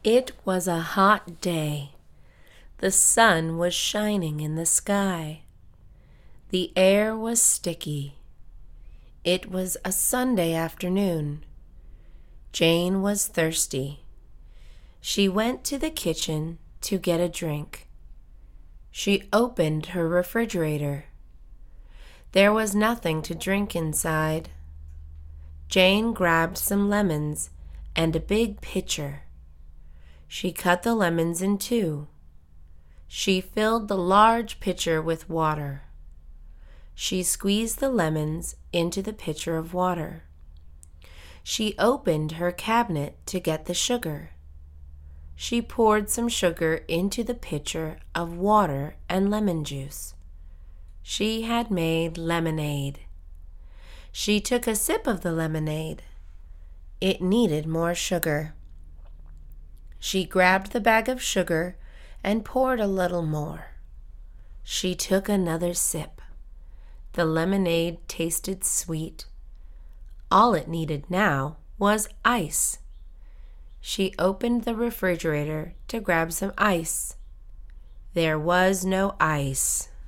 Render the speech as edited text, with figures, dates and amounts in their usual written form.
It was a hot day. The sun was shining in the sky. The air was sticky. It was a Sunday afternoon. Jane was thirsty. She went to the kitchen to get a drink. She opened her refrigerator. There was nothing to drink inside. Jane grabbed some lemons and a big pitcher. She cut the lemons in two. She filled the large pitcher with water. She squeezed the lemons into the pitcher of water. She opened her cabinet to get the sugar. She poured some sugar into the pitcher of water and lemon juice. She had made lemonade. She took a sip of the lemonade. It needed more sugar. She grabbed the bag of sugar and poured a little more. She took another sip. The lemonade tasted sweet. All it needed now was ice. She opened the refrigerator to grab some ice. There was no ice.